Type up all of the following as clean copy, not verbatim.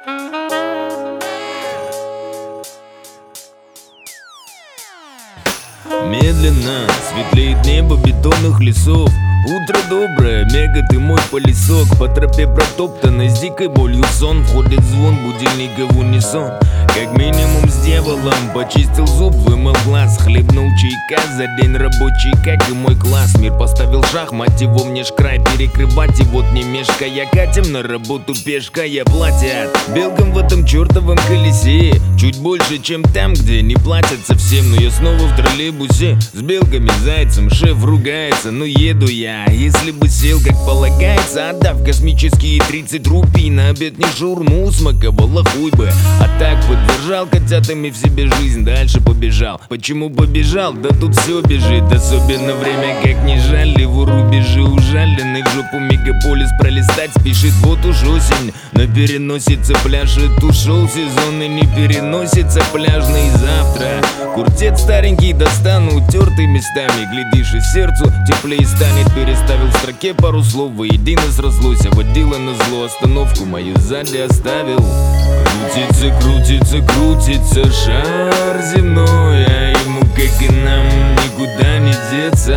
Медленно светлеет небо бетонных лесов. Утро доброе, мега ты мой пылесок. По тропе протоптанной с дикой болью сон. Входит звон будильника в унисон. Как минимум с дьяволом почистил зуб, вымыл глаз. Хлебнул чайка за день рабочий, как и мой класс. Мир поставил шахмат, его мне ж край перекрывать. И вот не мешкая катим на работу пешкая платят белкам в этом чертовом колесе. Чуть больше, чем там, где не платят совсем. Но я снова в троллейбусе с белками, зайцем. Шеф ругается, но еду я. Если бы сел как полагается, отдав космические 30 рупий на обед, не шаурму смаковала, хуй бы. А так поддержал котятами в себе жизнь, дальше побежал. Почему побежал? Да тут все бежит. Особенно время как не жаль. Его рубежи ужалены, в жопу мегаполис пролистать спешит. Вот уж осень, но переносится пляшет. Ушел сезон и не переносится пляжный завтра. Куртет старенький достану, утертый местами. Глядишь, и сердцу теплее станет. Переставил в строке пару слов, воедино срослось. А водила на зло, остановку мою сзади оставил. Крутится, крутится, крутится шар земной, а ему, как и нам, никуда не деться.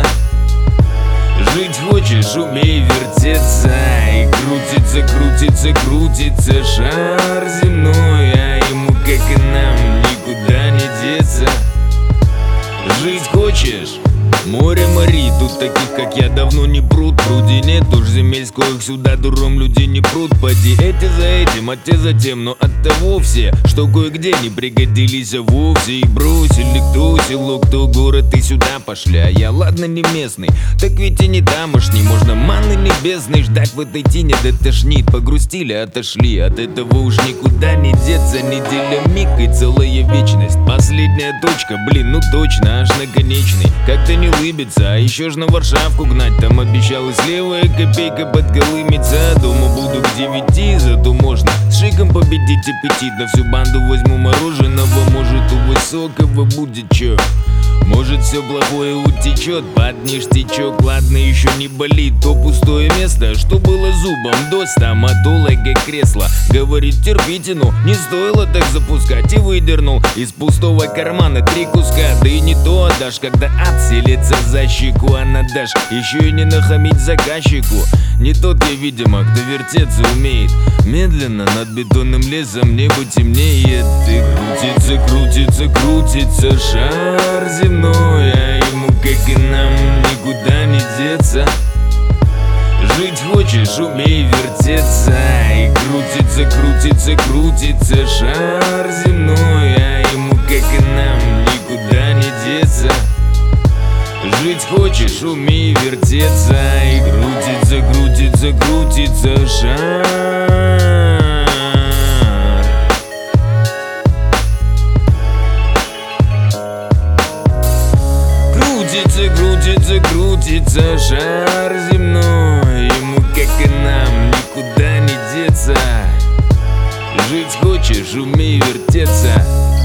Жить хочешь, умей вертеться. И крутится, крутится, крутится шар земной, а ему, как и нам, никуда не деться. Жить хочешь? Море морей, тут таких как я давно не пруд. Пруди нет уж земель, с коих сюда дуром люди не прут. Поди эти за этим, а те за тем. Но от того все, что кое-где не пригодились вовсе. И бросили кто село, кто город, и сюда пошли. А я ладно не местный, так ведь и не тамошний. Можно манны небесной ждать в этой тени, да тошнит. Погрустили, отошли, от этого уж никуда не деться. Неделя миг и целая вечность. Последняя точка, блин, ну точно, аж на конечный. Как-то не улыбится, а еще ж на Варшавку гнать. Там обещалась левая копейка подколымется. Дома буду к 9, зато можно с шиком победить аппетит. На всю банду возьму мороженого, может у высокого будет чё. Может все плохое утечет под ништячок. Ладно, еще не болит то пустое место, что было зубом до стоматолога кресло. Говорит терпите, ну не стоило так запускать. И выдернул из пустого кармана 3 куска. Да и не то отдашь, когда ад селится за щеку. А надашь еще и не нахамить заказчику. Не тот я, видимо, кто вертеться умеет. Медленно над бетонным лесом небо темнеет. И крутится, крутится, крутится шар земной, а ему, как и нам, никуда не деться. Жить хочешь, умей вертеться. И крутится, крутится, крутится шар земной, а ему, как и нам, никуда не деться. Жить хочешь, умей вертеться. И крутится, крутится, крутится шар. Крутится, крутится, крутится шар земной, ему, как и нам, никуда не деться. Жить хочешь, умей вертеться.